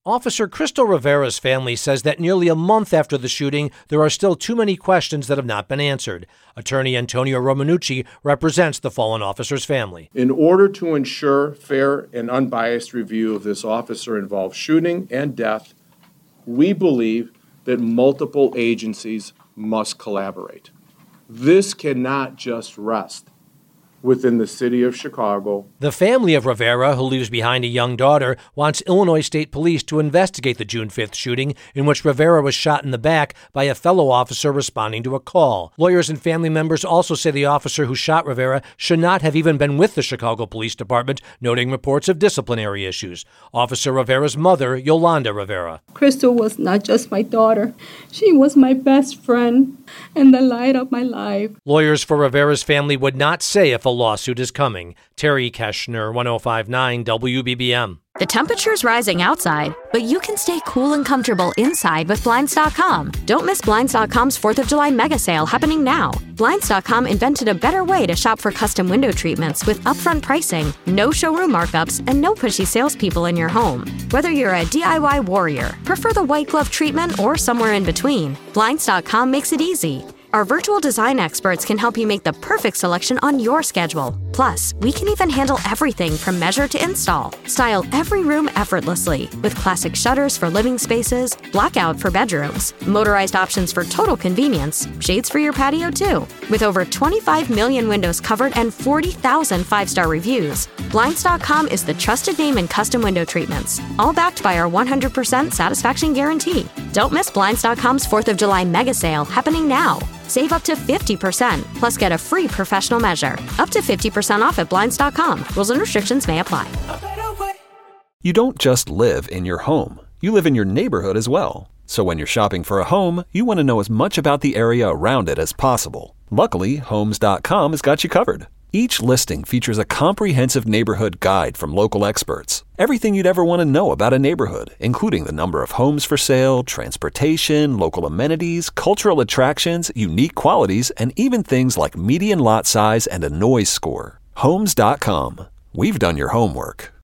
Officer Crystal Rivera's family says that nearly a month after the shooting, there are still too many questions that have not been answered. Attorney Antonio Romanucci represents the fallen officer's family. In order to ensure fair and unbiased review of this officer-involved shooting and death, we believe that multiple agencies must collaborate. This cannot just rest within the city of Chicago. The family of Rivera, who leaves behind a young daughter, wants Illinois State Police to investigate the June 5th shooting in which Rivera was shot in the back by a fellow officer responding to a call. Lawyers and family members also say the officer who shot Rivera should not have even been with the Chicago Police Department, noting reports of disciplinary issues. Officer Rivera's mother, Yolanda Rivera. Crystal was not just my daughter. She was my best friend and the light of my life. Lawyers for Rivera's family would not say if a lawsuit is coming. Terry Keschner, 105.9 WBBM. The temperature's rising outside, but you can stay cool and comfortable inside with Blinds.com. Don't miss Blinds.com's 4th of July mega sale happening now. Blinds.com invented a better way to shop for custom window treatments with upfront pricing, no showroom markups, and no pushy salespeople in your home. Whether you're a DIY warrior, prefer the white glove treatment, or somewhere in between, Blinds.com makes it easy. Our virtual design experts can help you make the perfect selection on your schedule. Plus, we can even handle everything from measure to install. Style every room effortlessly with classic shutters for living spaces, blackout for bedrooms, motorized options for total convenience, shades for your patio too. With over 25 million windows covered and 40,000 five-star reviews, Blinds.com is the trusted name in custom window treatments, all backed by our 100% satisfaction guarantee. Don't miss Blinds.com's 4th of July mega sale happening now. Save up to 50%, plus get a free professional measure. Up to 50% off at Blinds.com. Rules and restrictions may apply. You don't just live in your home. You live in your neighborhood as well. So when you're shopping for a home, you want to know as much about the area around it as possible. Luckily, Homes.com has got you covered. Each listing features a comprehensive neighborhood guide from local experts. Everything you'd ever want to know about a neighborhood, including the number of homes for sale, transportation, local amenities, cultural attractions, unique qualities, and even things like median lot size and a noise score. Homes.com. We've done your homework.